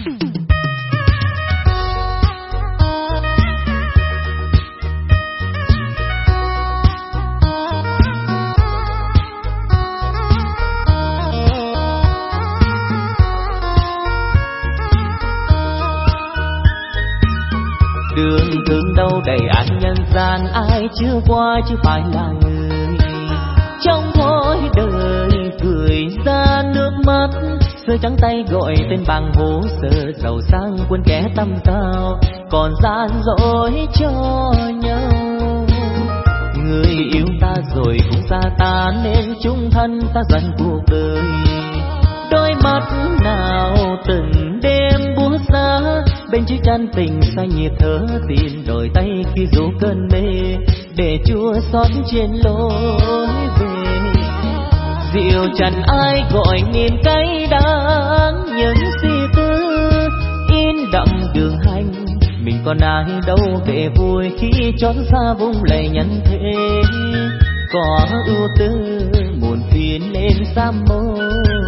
Đường thương đâu đầy ải nhân gian, ai chưa qua chứ phải là người. Trong mỗi đời cười ra nước mắt, xưa trắng tay gọi tên bằng hồ sơ, giàu sang quân kẻ tăm cao, còn gian dối cho nhau. Người yêu ta rồi cũng xa ta, nên chung thân ta dần cuộc đời. Đôi mắt nào từng đêm buốt giá, bên chiếc chăn tình say nhịp thở tìm đôi tay khi dù cơn mê, để chua xót trên lối về. Dịu chẳng ai gọi nghìn cay đắng, những suy tư in đậm đường hành. Mình còn ai đâu để vui khi chót xa vung lầy nhân thế. Có ưu tư muộn phiền lên xa môi.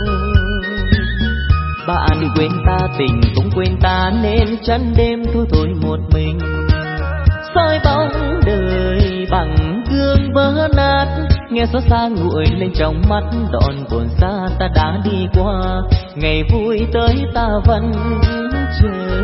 Bạn quên ta tình cũng quên ta, nên chăn đêm thu thôi một mình. Soi bóng đời bằng gương vỡ nát, nghe xót xa nguội lên trong mắt. Đòn buồn xa ta đã đi qua, ngày vui tới ta vẫn chờ.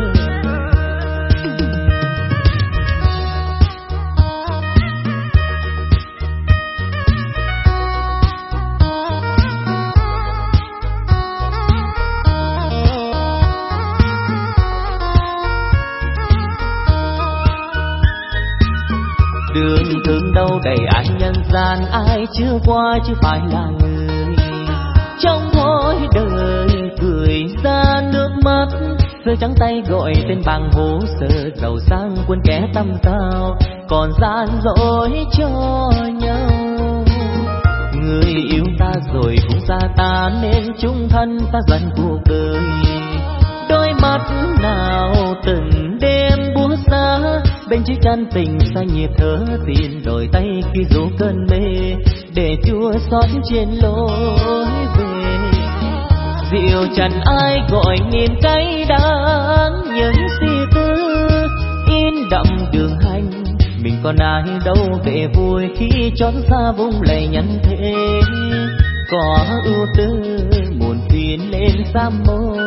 Đường thương đâu đầy ải nhân gian, ai chưa qua chứ phải là người. Trong mỗi đời cười ra nước mắt, xưa trắng tay gọi tên bằng hồ sơ, giàu sang quân kẻ tăm cao, còn gian dối cho nhau. Người yêu ta rồi cũng xa ta, nên chung thân ta dần cuộc đời. Đôi mắt nào từng đêm buốt giá, bên chiếc chăn tình say nhịp thở tìm đôi tay khi dù cơn mê, để chua xót trên lối về. Dịu chẳng ai gọi nghìn cay đắng, những suy tư in đậm đường hành. Mình còn ai đâu để vui khi chót xa vung lầy nhân thế. Có ưu tư muộn phiền lên xa môi.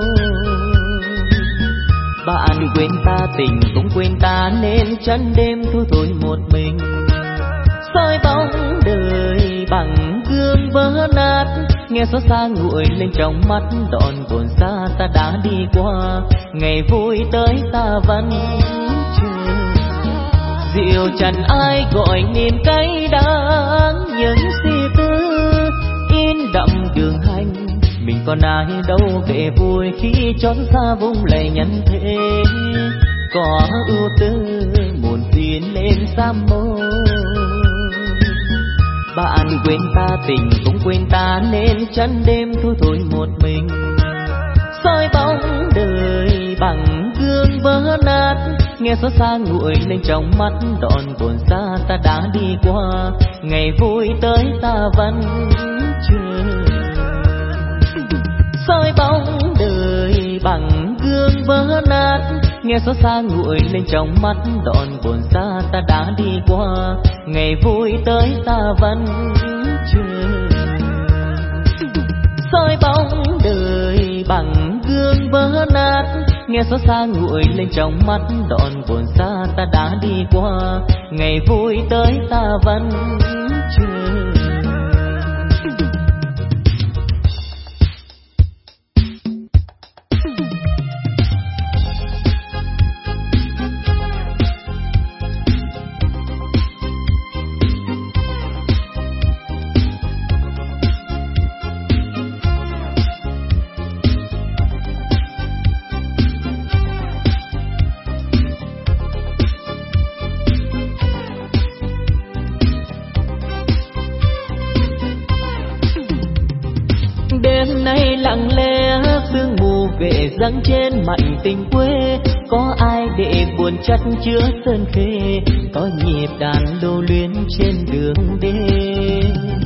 Bạn quên ta tình cũng quên ta, nên chăn đêm thu thôi một mình. Soi bóng đời bằng gương vỡ nát, nghe xót xa nguội lên trong mắt. Đòn buồn xa ta đã đi qua, ngày vui tới ta vẫn chờ. Dịu chẳng ai gọi nghìn cay đắng, những suy tư in đậm đường hành. Mình còn ai đâu để vui khi chót xa vung lầy nhân thế. Có ưu tư muộn phiền lên xa môi. Bạn quên ta tình cũng quên ta, nên chăn đêm thu thôi một mình. Soi bóng đời bằng gương vỡ nát, nghe xót xa nguội lên trong mắt. Đòn buồn xa ta đã đi qua, ngày vui tới ta vẫn chờ. Soi bóng đời bằng gương vỡ nát, nghe xót xa nguội lên trong mắt. Đòn buồn xa ta đã đi qua, ngày vui tới ta vẫn chờ. Soi bóng đời bằng gương vỡ nát, nghe xót xa nguội lên trong mắt. Đòn buồn xa ta đã đi qua, ngày vui tới ta vẫn chờ. Lặng lẽ sương mù về giăng trên mảnh tình quê. Có ai để buồn chất chứa sơn khê, có nhịp đàn lưu luyến trên đường đê.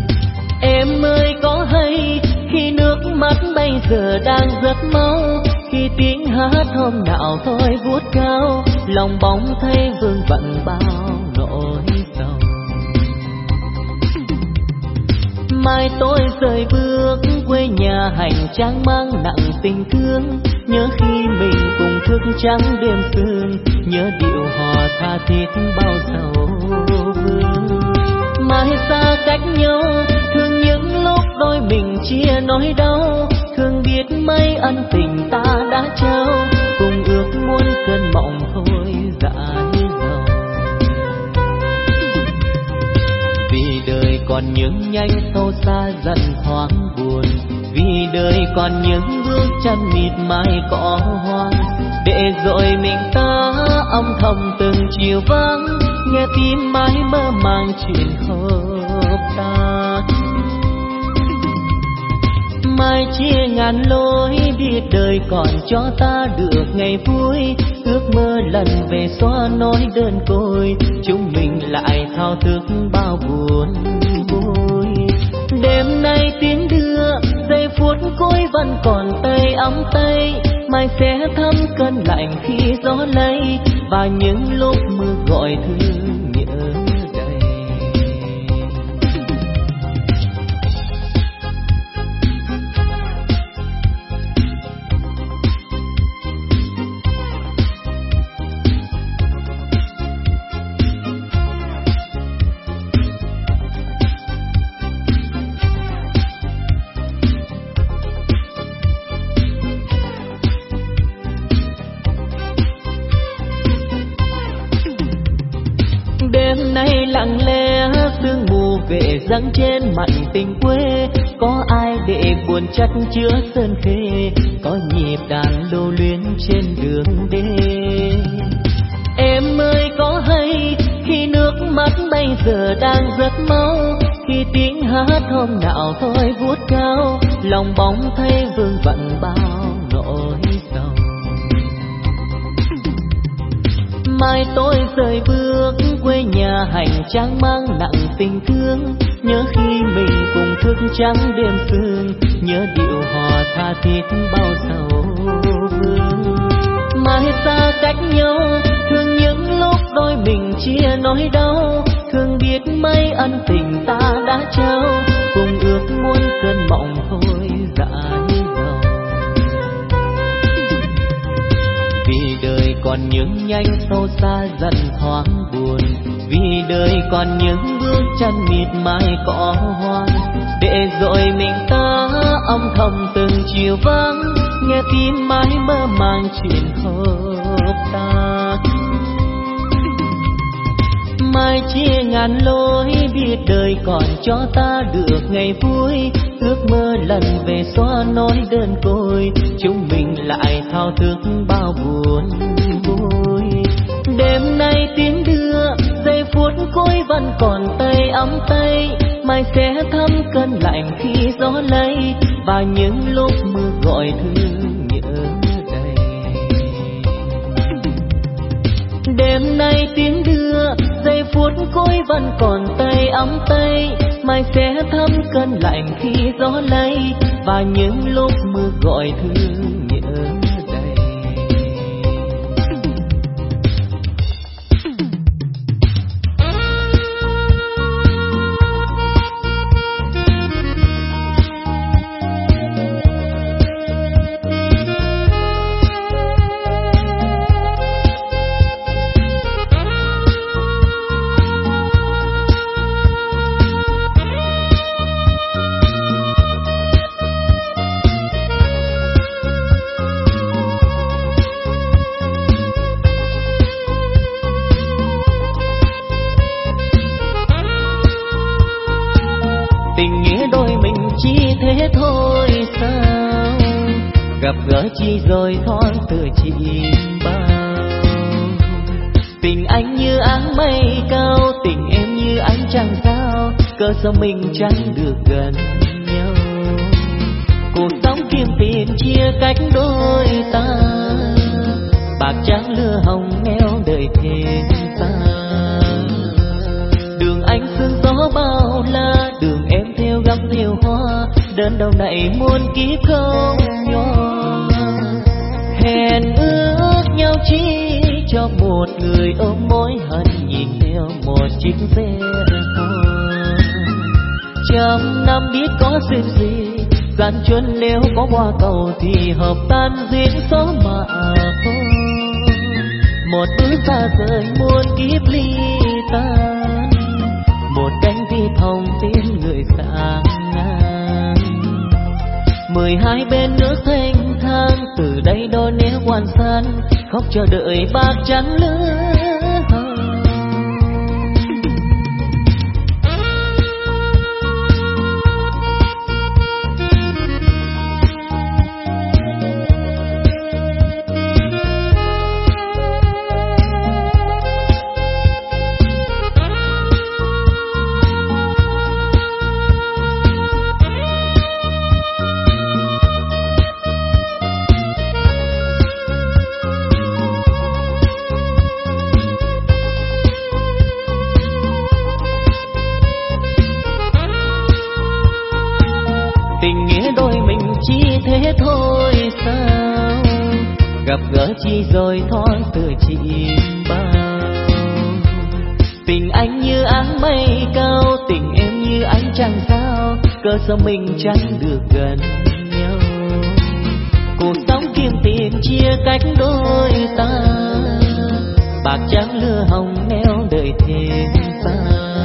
Em ơi có hay khi nước mắt bây giờ đang rất mau, khi tiếng hát hôm nào thôi vuốt cao, lòng bóng thấy vương vặn bao nỗi sầu. Mai tôi rời bước quê nhà hành trang mang nặng tình thương, nhớ khi mình cùng thức trắng đêm sương, nhớ điệu hò tha thiết bao sầu vương. Mai xa cách nhau, thương những lúc đôi mình chia nỗi đau, thương biết mấy ân tình ta đã trao, cùng ước muốn cơn mộng thôi dại dầu. Vì đời còn những nhanh sâu xa dần thoáng buồn, vì đời còn những bước chân mịt mài cỏ hoang, để rồi mình ta âm thầm từng chiều vắng, nghe tim mãi mơ màng chuyện hợp ta. Mai chia ngàn lối, biết đời còn cho ta được ngày vui, ước mơ lần về xóa nỗi đơn côi, chúng mình lại thao thức bao buồn vui. Đêm nay tiếng đưa, giây phút cuối vẫn còn tay ấm tay, mai sẽ thấm cơn lạnh khi gió lay, và những lúc mưa gọi thương nhớ đầy. Đêm nay lặng lẽ sương mù về giăng trên mặt tình quê, có ai để buồn chất chứa sơn khê, có nhịp đàn lưu luyến trên đường đê. Em ơi có hay khi nước mắt bây giờ đang rất mau, khi tiếng hát hôm nào thôi vuốt cao, lòng bóng thấy vương vặn bao nỗi sầu. Mai tôi rời bước quê nhà hành trang mang nặng tình thương, nhớ khi mình cùng thức trắng đêm sương, nhớ điệu hò tha thiết bao sầu vương. Mai xa cách nhau, thương những lúc đôi mình chia nỗi đau, thương biết mấy ân tình ta đã trao, cùng ước muốn cơn mộng thôi dại dầu. Vì đời còn những nhanh sâu xa dần thoáng buồn, vì đời còn những bước chân mịt mài cỏ hoang, để rồi mình ta âm thầm từng chiều vắng, nghe tim mãi mơ màng chuyện hợp ta. Mai chia ngàn lối, biết đời còn cho ta được ngày vui, ước mơ lần về xóa nỗi đơn côi, chúng mình lại thao thức bao buồn vui. Đêm nay tiếng đưa, giây phút cuối vẫn còn tay ấm tay, mai sẽ thấm cơn lạnh khi gió lay, và những lúc mưa gọi thương nhớ đầy. Đêm nay tiếng đưa, giây phút cuối vẫn còn tay ấm tay, mai sẽ thấm cơn lạnh khi gió lay, và những lúc mưa gọi thương nhớ đầy. Thế thôi sao, gặp gỡ chi rồi thoáng từ chìm bao. Tình anh như áng mây cao, tình em như ánh trăng sao, cớ sao mình chẳng được gần nhau. Cuộc sống kiếm tiền chia cách đôi ta, bạc trắng lưa hồng nghèo đời thêm xa. Đường anh sương gió bao la, đường em theo gấm theo hoa, đơn đầu này muôn kiếp không nhỏ. chi cho một người ôm mối hận nhìn theo một chiếc xe hoa. Trăm năm biết có duyên gì, gian truân nếu có hoa cầu thì hợp tan duyên số mà thôi. Một bước xa rời muôn kiếp ly tan, một cánh vi hồng tim người xa ngang. 12 bên nước thanh thang, từ đây đôi nếu quan san khóc chờ đợi bạc trắng lứa. Thế thôi sao gặp gỡ chi rồi thoáng từ chim bao. Tình anh như áng mây cao, tình em như ánh trăng sao, cớ sao mình chẳng được gần nhau. Cuộc sống kiếm tìm chia cách đôi ta, bạc trắng lưa hồng neo đợi thêm xa.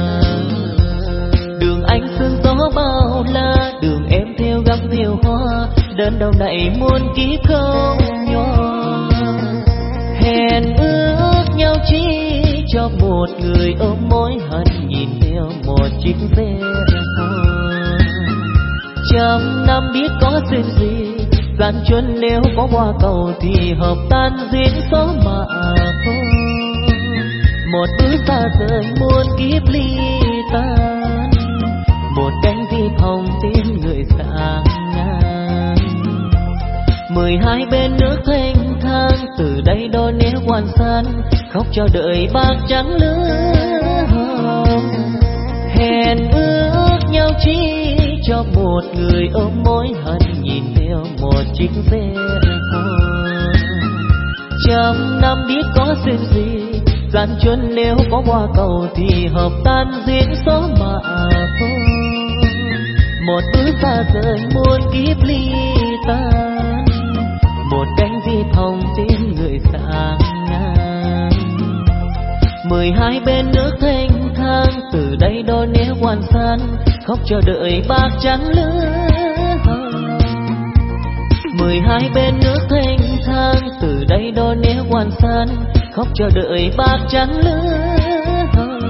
Đường anh sương gió bao la, đường em theo góc diều hoa, đơn đầu này muôn kiếp không nhòa. Hẹn ước nhau chi cho một người ôm mối hận nhìn theo một chiếc xe hoa. Trăm năm biết có duyên gì, gian truân nếu có hoa cầu thì hợp tan duyên số mà thôi. Một bước xa rời muôn kiếp ly tan, một cánh vi hồng tim người xa ngang. 12 bên nước thanh thang, từ đây đôi nếu quan san khóc cho đợi bạc trắng lứa hồng. Hẹn ước nhau chi cho một người ôm mối hận nhìn theo một chiếc xe hoa. Trăm năm biết có duyên gì, gian truân nếu có hoa cầu thì hợp tan duyên số mà thôi. Một bước xa rời muôn kiếp ly tan, một cánh vi hồng tim người xa ngang. 12 bên nước thanh thang, từ đây đôi nếu quan san khóc chờ đợi bạc trắng lứa hồng. 12 bên nước thanh thang, từ đây đôi nếu quan san khóc chờ đợi bạc trắng lứa hồng.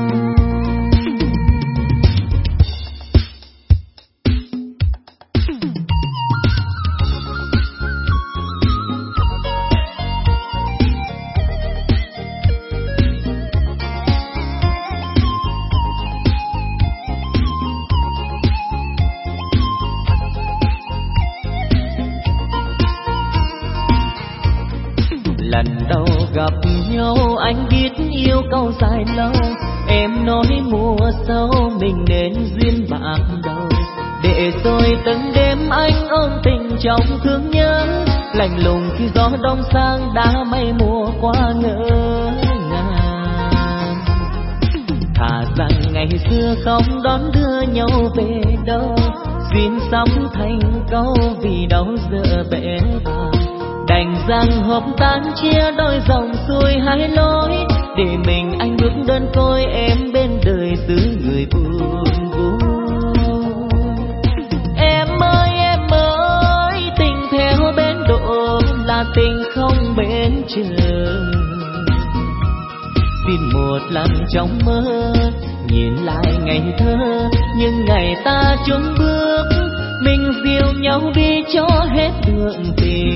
Lần đầu gặp nhau anh biết yêu câu dài lâu, em nói mùa sau mình nên duyên bạc đầu. Để rồi từng đêm anh ôm tình trong thương nhớ, lạnh lùng khi gió đông sang đã mây mùa qua ngỡ ngàng. Thà rằng ngày xưa không đón đưa nhau về đâu, duyên sóng thành câu vì đâu giờ bể bàng. Đành rằng hợp tan chia đôi dòng xuôi hai lối, để mình anh bước đơn côi em bên đời giữ người buồn vui. Em ơi tình theo bên độ là tình không bên trời. Xin một lần trong mơ nhìn lại ngày thơ, nhưng ngày ta chung bước mình dìu nhau đi cho hết đường tình.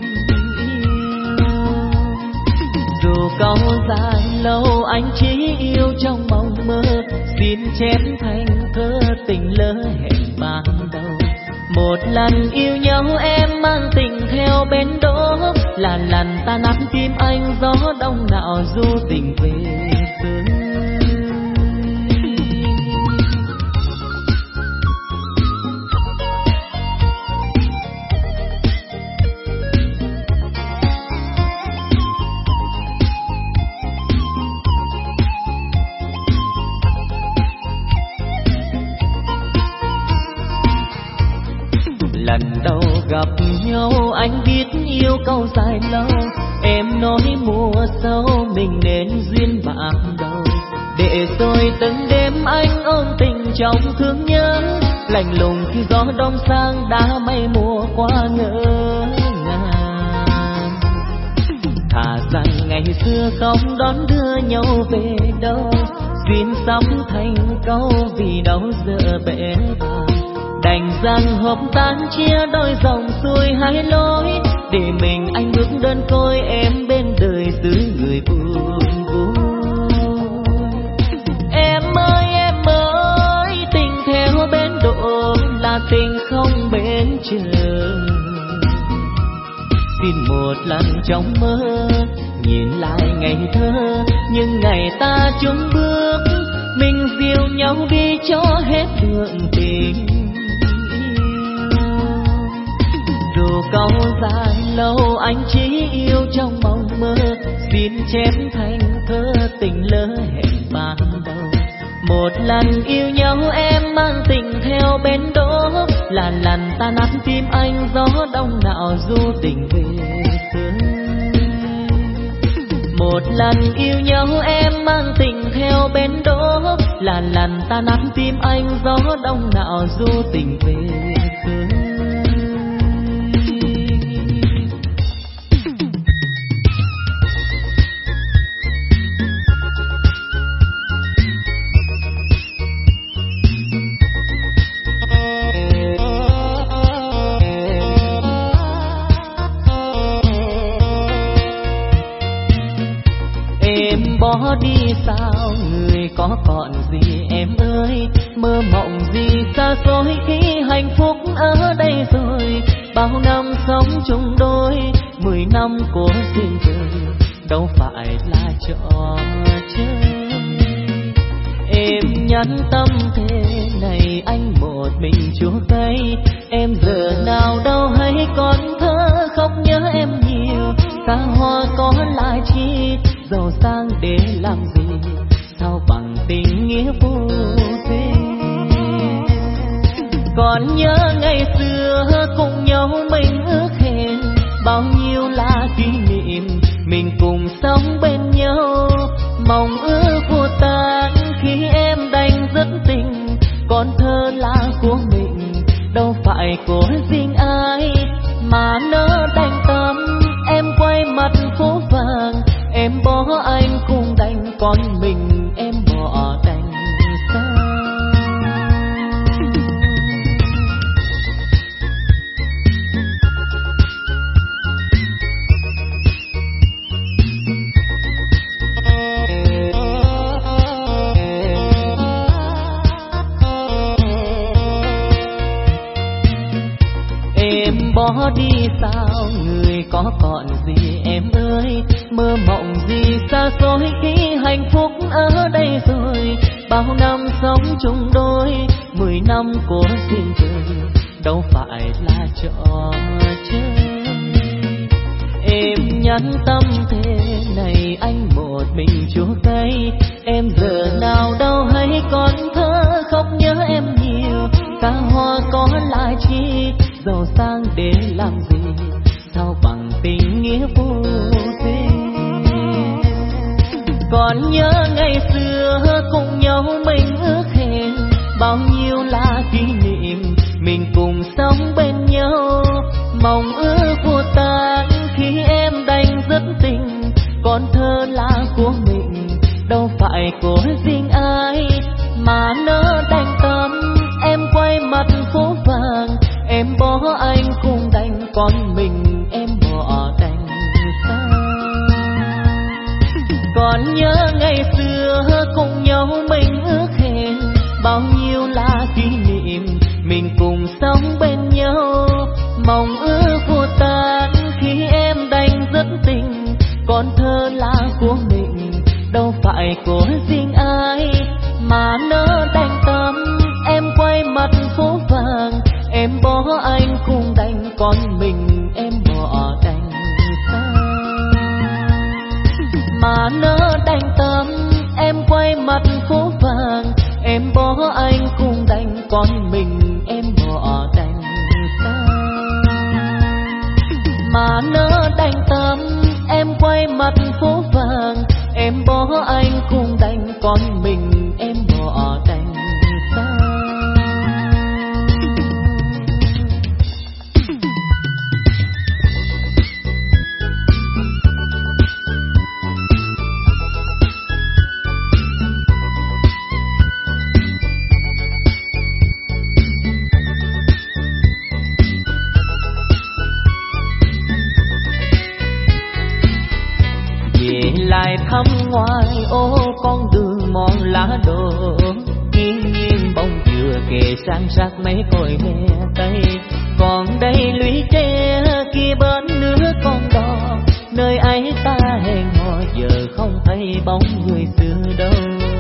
Dù câu dài lâu anh chỉ yêu trong mộng mơ, xin chép thành thơ tình lỡ hẹn ban đầu. Một lần yêu nhau em mang tình theo bên đó, là lần ta nắm tim anh gió đông nào du tình về xưa. yêu câu dài lâu. Em nói mùa sau mình nên duyên bạc đầu, để rồi từng đêm anh ôm tình trong thương nhớ, lạnh lùng khi gió đông sang đã mây mùa qua ngỡ ngàng. Thà rằng ngày xưa không đón đưa nhau về đâu, duyên sắm thành câu vì đâu giờ bể bàng. Đành rằng hộp tan chia đôi dòng xuôi hai lối, để mình anh bước đơn côi em bên đời giữ người buồn vui. Em ơi tình theo bên độ là tình không bên trường. Xin một lần trong mơ nhìn lại ngày thơ, nhưng ngày ta chung bước mình dìu nhau đi cho hết đường tình. Dù câu dài lâu anh chỉ yêu trong mộng mơ, xin chép thành thơ tình lỡ hẹn ban đầu. Một lần yêu nhau em mang tình theo bên đỗ, là lần ta nắm tim anh gió đông nào du tình về xưa. Một lần yêu nhau em mang tình theo bên đỗ, là lần ta nắm tim anh gió đông nào du tình về xưa. Bỏ đi sao người có còn gì em ơi, mơ mộng gì xa xôi khi hạnh phúc ở đây rồi. Bao năm sống chung đôi, 10 năm của duyên trời đâu phải là trò chơi. Em nhắn tâm thế này anh một mình chúa cây, em giờ nào đâu hay còn thơ khóc nhớ em nhiều. Xa hoa có lại chi, giàu sang để làm gì, sao bằng tình nghĩa vô thế. Còn nhớ ngày xưa cùng nhau mình ước hẹn, bao nhiêu là kỷ niệm mình cùng sống bên nhau. Mong ước vô tan khi em đành dứt tình, còn thơ là của mình đâu phải của riêng ai. Mà nỡ đành tâm em quay mặt phố vàng, em bỏ anh cũng đành còn mình em bỏ đành sao. Em bỏ đi sao người có còn gì em ơi, mơ mộng gì xa xôi khi hạnh phúc ở đây rồi. Bao năm sống chung đôi, 10 năm của duyên trời đâu phải là trò chơi. Em nhắn tâm thế này anh một mình chúa cây, em giờ nào đâu hay còn thơ khóc nhớ em nhiều. Xa hoa có lại chi, giàu sang để làm gì, sao bằng tình nghĩa vô thế. Còn nhớ ngày xưa cùng nhau mình ước hẹn, bao nhiêu là kỷ niệm mình cùng sống bên nhau. Mong ước vô tan khi em đành dứt tình, còn thơ là của mình đâu phải của riêng ai. Mà nỡ đành tâm em quay mặt phố vàng, em bỏ anh cũng đành còn mình em bỏ đành sao. Còn nhớ ngày xưa cùng nhau mình ước hẹn, bao nhiêu là kỷ niệm mình cùng sống bên nhau. Mong ước vô tan khi em đành dứt tình, còn thơ là của mình đâu phải của riêng ai. Mà nỡ đành tâm em quay mặt phố vàng, em bỏ anh cũng đành còn mình em bỏ đành sao. Mà nỡ đành tâm em quay mặt phố vàng, em bỏ anh cũng đành còn mình em bỏ đành sao. Mà nỡ em quay mặt phố vàng, em bỏ anh cũng đành, còn mình em bỏ đành xa. Lại thăm ngoài ô con đường mòn lá đổ, nghiêng nghiêng bóng dừa kề san sát mấy cội me tây. Còn đây lũy tre kia bên nước con đò, nơi ấy ta hẹn hò giờ không thấy bóng người xưa đâu.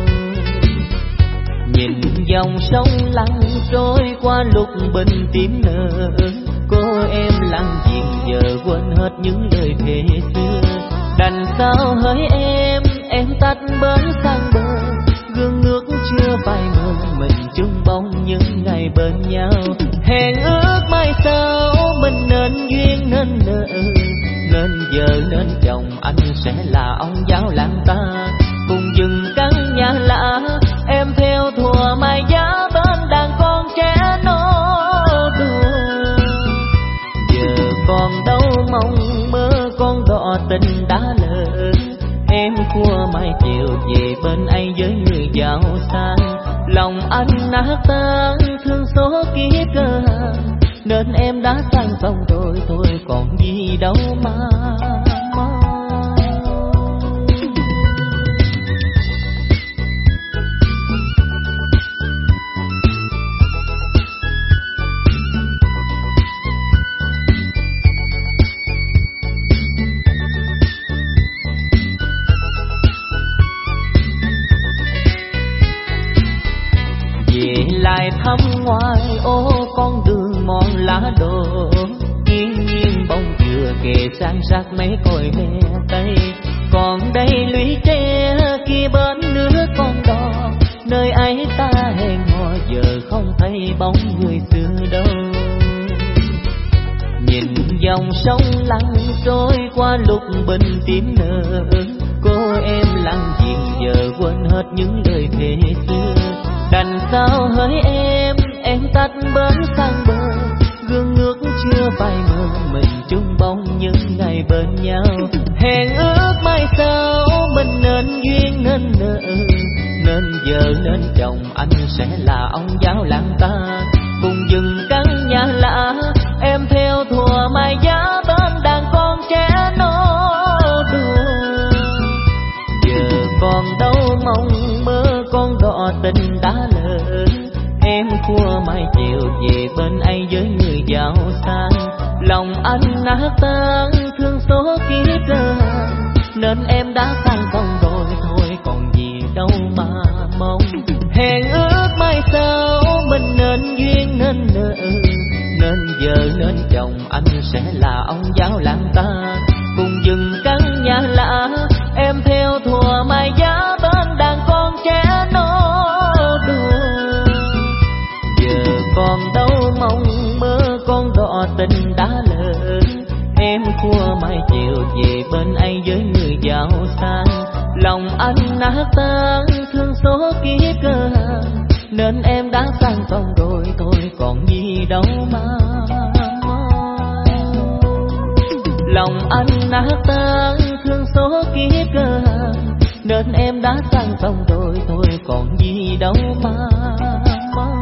Nhìn dòng sông lặng trôi qua lúc bình tím nở, cô em lặng diện giờ quên hết những lời thề xưa. Đành sao hỡi em tách bến sang bờ, gương nước chưa phai mờ, mình chung bóng những ngày bên nhau. Hẹn ước mai sau mình nên duyên nên nợ, nên vợ nên chồng anh sẽ là ông giáo làng ta. Cùng dừng căn nhà lạ, em theo thùa mai giá bên đàn con trẻ nó đùa. Giờ còn đâu mong mơ con đò tình đã lỡ, em khua mai chiều về bên anh với người giàu sang. Lòng anh nát tan thương số kiếp cơ hàng, nên em đã sang sông rồi thôi còn gì đâu mà mong. Lại thăm ngoài ô con đường mòn lá đổ, nghiêng nghiêng bóng dừa kề san sát mấy cội me tây. Còn đây lũy tre kia bên nước con đò, nơi ấy ta hẹn hò giờ không thấy bóng người xưa đâu. Nhìn dòng sông lặng trôi qua lúc bình tím nở, cô em lặng diện giờ quên hết những lời thề xưa. Đành sao hỡi em tách bến sang bờ, gương nước chưa phai mờ, mình chung bóng những ngày bên nhau. Hẹn ước mai sau mình nên duyên nên nợ, nên vợ nên chồng anh sẽ là ông giáo làng ta. Cùng dừng căn nhà lạ, em theo thùa mai giá bên đàn con trẻ nó đùa. Giờ còn đâu mong mơ con đò tình đã lỡ, em khua mai chiều về bên anh với người giàu sang. Lòng anh nát tan thương số kiếp cơ hàng, nên em đã sang sông rồi thôi còn gì đâu mà mong. Hẹn ước mai sau mình nên duyên nên nợ, nên vợ nên chồng anh sẽ là ông giáo làng ta. Cùng dừng căn nhà lạ, em theo thùa mai giá bên đàn con trẻ nó đùa. Giờ còn đâu mong mơ con đò tình đã lỡ, em khua mai chiều về bên anh với người giàu sang. Lòng anh nát tan thương số kiếp cơ hàng, nên em đã sang sông rồi thôi còn gì đâu mà mong. Lòng anh nát tan thương số kiếp cơ hàng, nên em đã sang sông rồi thôi còn gì đâu mà mong.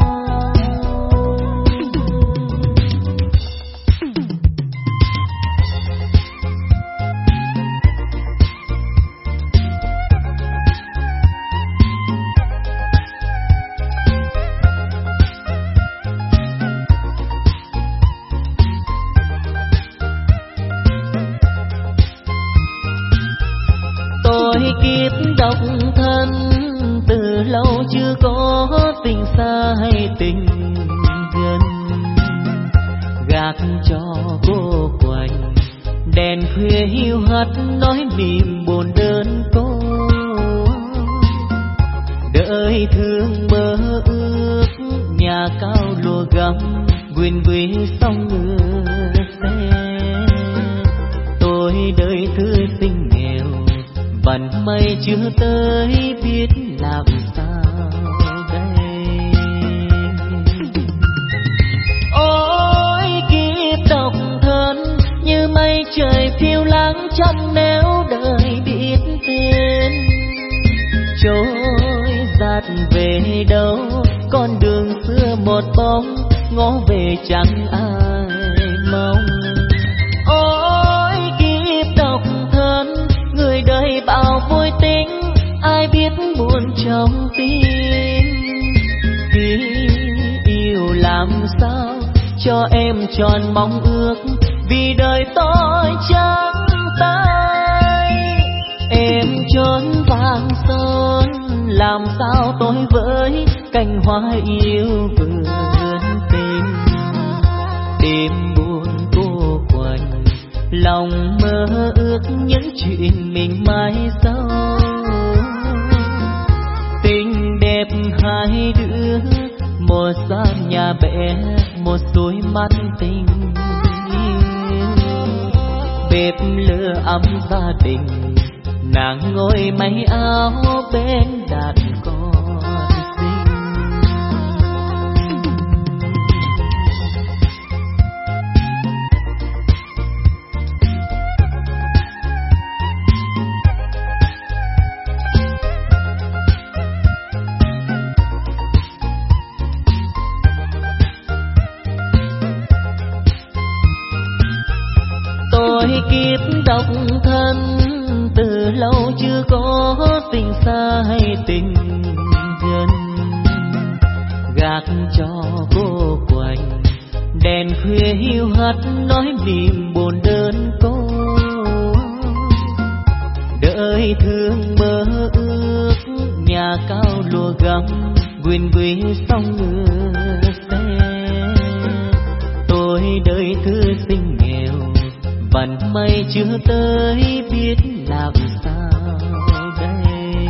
Tôi kiếp độc thân từ lâu chưa có tình xa hay tình gần, gác cho cô quạnh đèn khuya hiu hắt nói niềm buồn đơn côi. Đợi thương mơ ước nhà cao lùa gấm quyền quý sông ngựa xe. Tôi đời thư sinh nghèo, vận may chưa tới biết làm sao đây. Ôi kiếp độc thân như mây trời phiêu lãng, chẳng nếu đời biết tên. Trôi giạt về đâu con đường xưa một bóng, ngó về chẳng ai mong. Ôi kiếp độc thân người đời bao vui tính, ai biết buồn trong tim. Khi yêu làm sao cho em tròn mong ước, vì đời tôi trắng tay. Em trốn vàng son làm sao tôi với cành hoa yêu vườn tình. Đêm buồn cô quạnh, lòng mơ ước những chuyện mình mai sau. Tình đẹp hai đứa, một gian nhà bé, một suối mắt tình. Bếp lửa ấm gia đình, nàng ngồi may áo bên đàn con xinh. Tôi kiếp độc thân, từ lâu chưa có tình xa hay tình gần. Gác cho cô quạnh, đèn khuya hiu hắt nói niềm buồn đơn cô. Đời thương mơ ước, nhà cao lùa gấm, quyền quý sông ngựa xe. Tôi đời thư sinh nghèo, vận may chưa tới biết làm sao đây.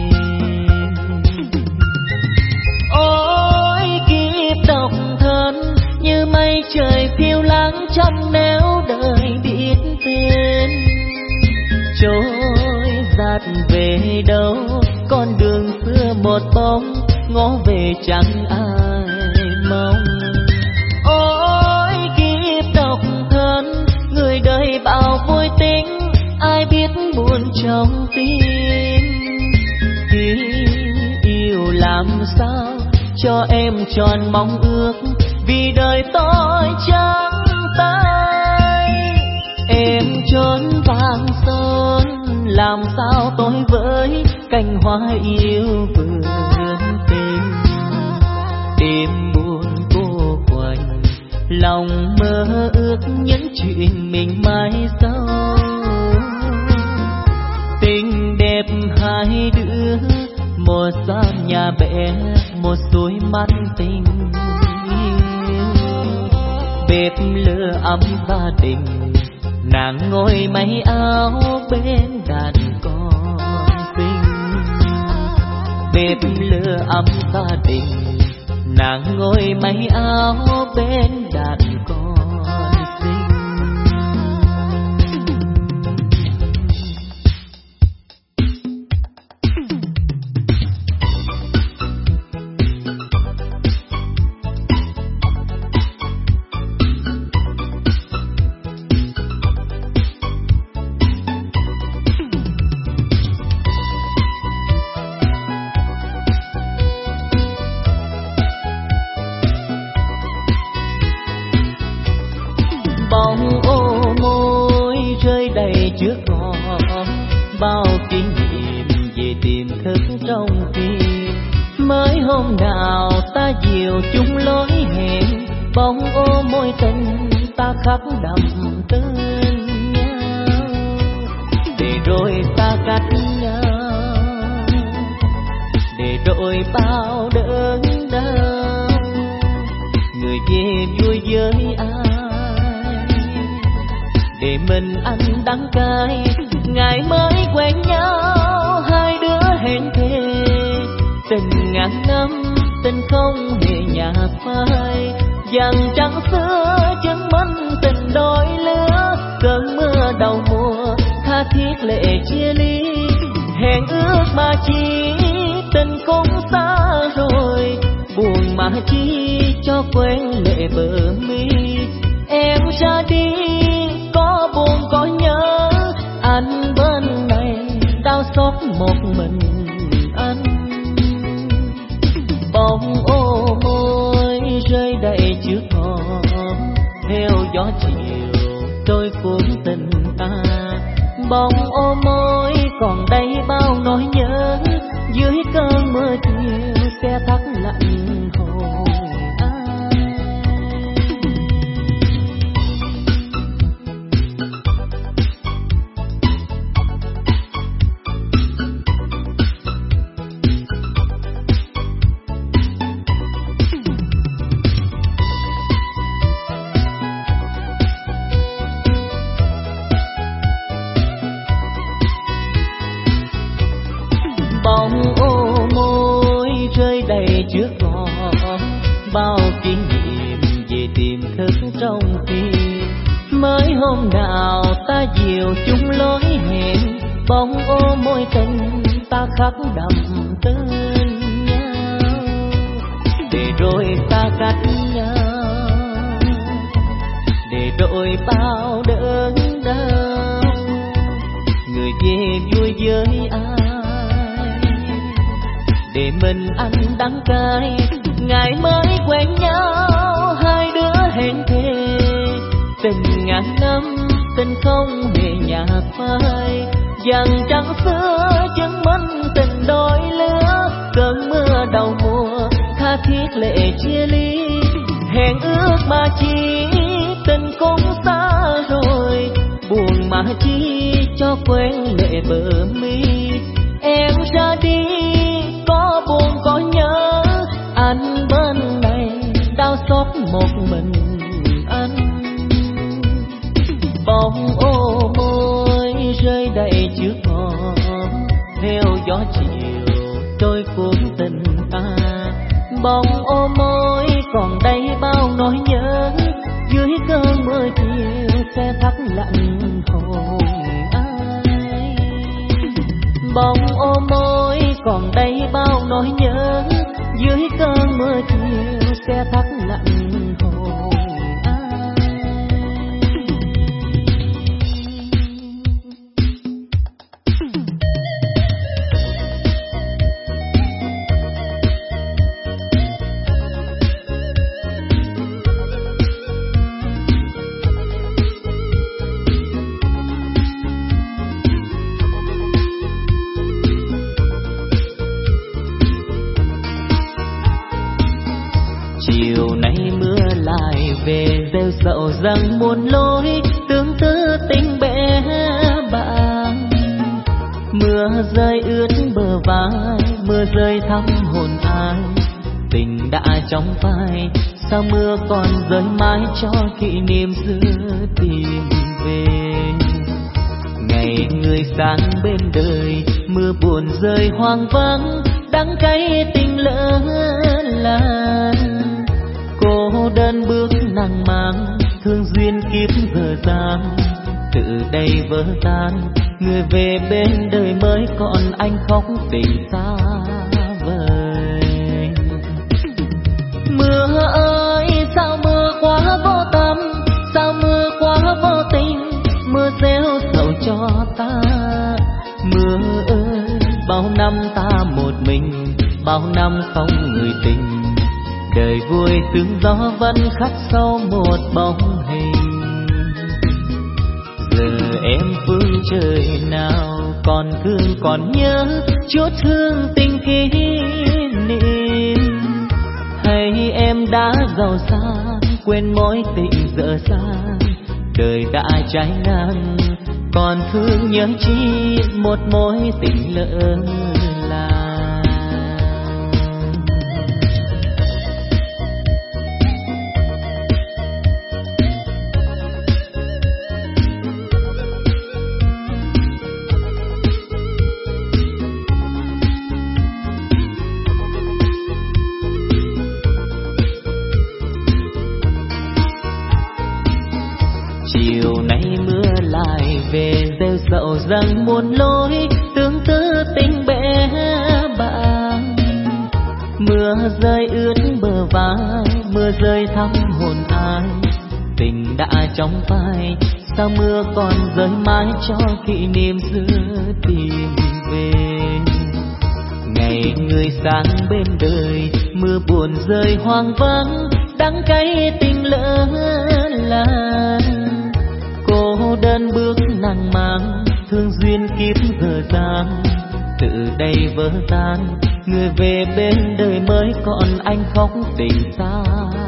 Ôi kiếp độc thân như mây trời phiêu lãng, chẳng nếu đời biết tên. Trôi giạt về đâu con đường xưa một bóng, ngó về chẳng ai mong. Ôi kiếp độc thân người đời bao vui tính, ai biết buồn trong tim. Khi yêu làm sao cho em tròn mong ước, vì đời tôi trắng tay. Em trốn vàng son làm sao tôi với cành hoa yêu vườn tình. Đêm buồn cô quạnh, lòng mơ ước những chuyện mình mai sau. Tình đẹp hai đứa, một gian nhà bé, một suối mắt tình. Bếp lửa ấm gia đình, nàng ngồi may áo bên đàn con xinh. Bếp lửa ấm gia đình, nàng ngồi may áo bên đàn con xinh. Bóng ô môi rơi đầy trước ngõ, bao kỷ niệm về tiềm thức trong tim. Mới hôm nào ta dìu chung lối hẹn, bóng ô môi tình ta khắc đậm tên nhau. Để rồi ta cách nhau, để rồi bao đớn đau. Người về vui với ai, để mình ăn đắng cay. Ngày mới quen nhau hai đứa hẹn thề, tình ngàn năm tình không hề nhạt phai. Vàng trăng xưa chứng minh tình đôi lứa, cơn mưa đầu mùa tha thiết lệ chia ly. Hẹn ước mà chi tình cũng xa rồi, buồn mà chi cho quen lệ bờ mi. Em ra đi có buồn có nhớ, anh bên này đau xót một mình anh. Bóng ô môi rơi đầy trước hòm, theo gió chiều trôi cuốn tình ta. Bóng ô môi còn đây bao nỗi nhớ, dưới cơn mưa chiều xe thắt lạnh hồn ai. Bóng ô môi rơi đầy trước ngõ, bao kỷ niệm về tiềm thức trong tim. Mới hôm nào ta dìu chung lối hẹn, bóng ô môi tình ta khắc đậm tên nhau. Để rồi ta cách nhau, để rồi bao đớn đau, người về vui với ai, để mình anh đắng cay. Ngày mới quen nhau hai đứa hẹn thề, tình ngàn năm tình không hề nhạt phai. Dần trăng xưa chứng minh tình đôi lứa, cơn mưa đầu mùa tha thiết lệ chia ly. Hẹn ước mà chi tình cũng xa rồi, buồn mà chi cho quen lệ bờ mi. Em ra đi có buồn có nhớ, anh bên này đau xót một mình anh. Bóng ô môi rơi đầy trước hòm, theo gió chiều trôi cuốn tình ta. Bóng ô môi còn đây bao nỗi nhớ, dưới cơn mưa chiều xe thắt lạnh hồn ai. Bóng ô môi còn đây bao nỗi nhớ, dưới cơn mưa chiều xe thắt lạnh hồn ai. Chiều nay mưa lại về, rêu rậu rằng muôn lối, tương tư tình bé bàng. Mưa rơi ướt bờ vai, mưa rơi thắm hồn ai. Tình đã trong phai, sao mưa còn rơi mãi cho kỷ niệm xưa tìm về. Ngày người sáng bên đời, mưa buồn rơi hoang vắng, đắng cay tình lỡ làng. Cô đơn bước nàng mang, thương duyên kiếp giờ gian. Từ đây vỡ tan, người về bên đời mới còn anh khóc tình xa vời. Mưa ơi sao mưa quá vô tâm, sao mưa quá vô tình, mưa gieo sầu cho ta. Mưa ơi bao năm ta một mình, bao năm không người tình. Đời vui sương gió vẫn khắc sâu một bóng hình. Giờ em phương trời nào còn thương còn nhớ chút thương tình kỷ niệm. Hay em đã giàu sang quên mối tình dở dang. Đời đã trái ngang còn thương nhớ chi một mối tình lỡ làng. Chiều nay mưa lại về, rêu dẫu rằng muôn lối tương tư tình bé bàng. Mưa rơi ướt bờ vai, mưa rơi thăm hồn ai, tình đã trong phai, sao mưa còn rơi mãi cho kỷ niệm xưa tìm về. Ngày người sáng bên đời, mưa buồn rơi hoang vắng, đắng cay tình lỡ làng. Cô đơn bước nàng mang, thương duyên kiếp gờ giang, từ đây vỡ tan, người về bên đời mới còn anh khóc tình xa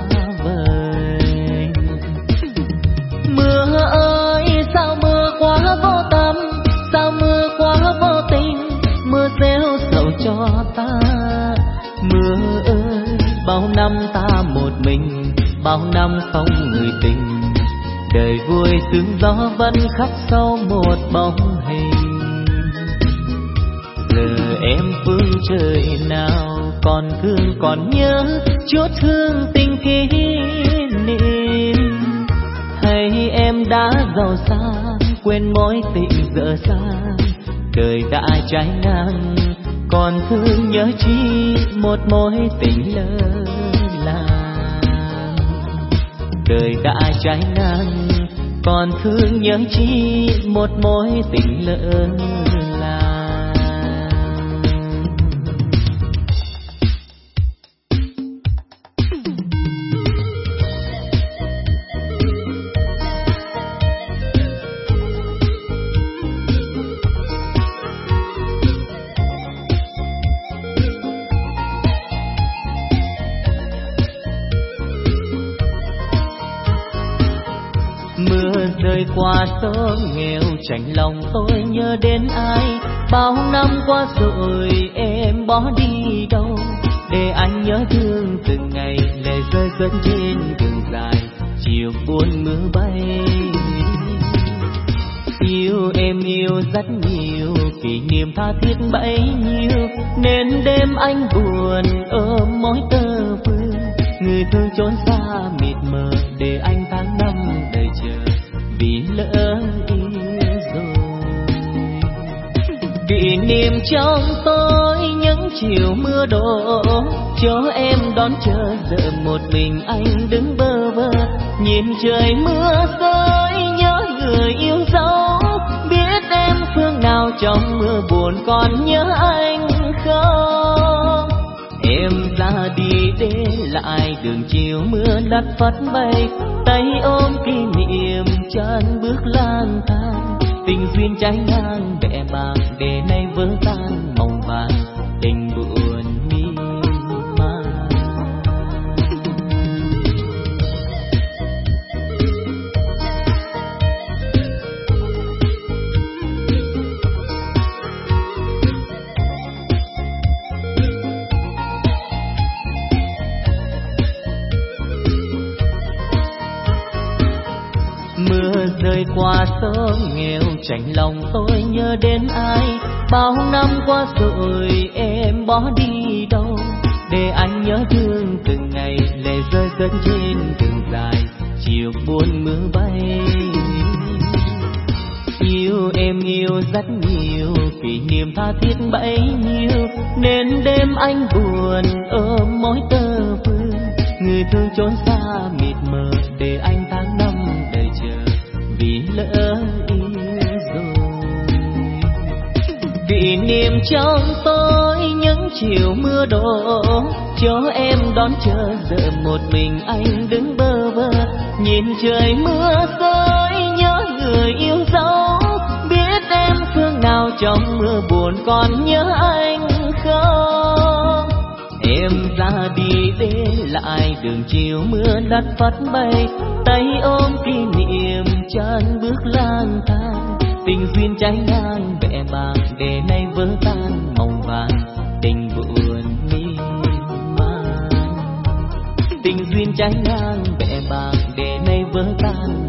vời. Mưa ơi sao mưa quá vô tâm, sao mưa quá vô tình, mưa gieo sầu cho ta. Mưa ơi bao năm ta một mình, bao năm không người tình, đời vui sương gió vẫn khắc sâu một bóng hình. Giờ em phương trời nào còn thương còn nhớ chút thương tình kỷ niệm, hay em đã giàu sang quên mối tình dở dang. Đời đã trái ngang còn thương nhớ chi một mối tình lỡ làng. Đời đã trái ngang còn thương nhớ chi một mối tình lỡ làng. Rơi qua số nghèo chạnh lòng tôi nhớ đến ai, bao năm qua rồi em bỏ đi đâu, để anh nhớ thương từng ngày lệ rơi rơi trên đường dài, chiều buồn mưa bay. Yêu em yêu rất nhiều, kỷ niệm tha thiết bấy nhiêu, nên đêm anh buồn ôm mối tơ vương, người thương trốn xa mịt mờ, để anh tháng năm đời chờ vì lỡ yêu rồi. Kỷ niệm trong tôi những chiều mưa đổ, cho em đón chờ giờ một mình anh đứng bơ vơ, nhìn trời mưa rơi nhớ người yêu dấu, biết em phương nào trong mưa buồn còn nhớ anh không. Em ra đi để lại đường chiều mưa đất phất bay, tay ôm kỷ niệm chân bước lang thang, tình duyên trái ngang bẽ bàng, để nay vỡ tan mộng vàng, tình buồn miên man. Mưa rơi qua số nghèo chạnh lòng tôi nhớ đến ai, bao năm qua rồi em bỏ đi đâu, để anh nhớ thương từng ngày lệ rơi rơi trên đường dài, chiều buồn mưa bay. Yêu em yêu rất nhiều, kỷ niệm tha thiết bấy nhiêu, nên đêm anh buồn ôm mối tơ vương, người thương trốn xa mịt mờ, để anh tháng năm đời chờ vì lỡ yêu rồi. Kỷ niệm trong tôi những chiều mưa đổ, cho em đón chờ giờ một mình anh đứng bơ vơ, nhìn trời mưa rơi nhớ người yêu dấu, biết em phương nào trong mưa buồn còn nhớ anh không. Em ra đi để lại đường chiều mưa đất phất bay, tay ôm kỷ niệm chân bước lang thang, tình duyên trái ngang bẽ bàng, để nay vỡ tan mộng vàng, tình buồn miên man. Tình duyên trái ngang bẽ bàng, để nay vỡ tan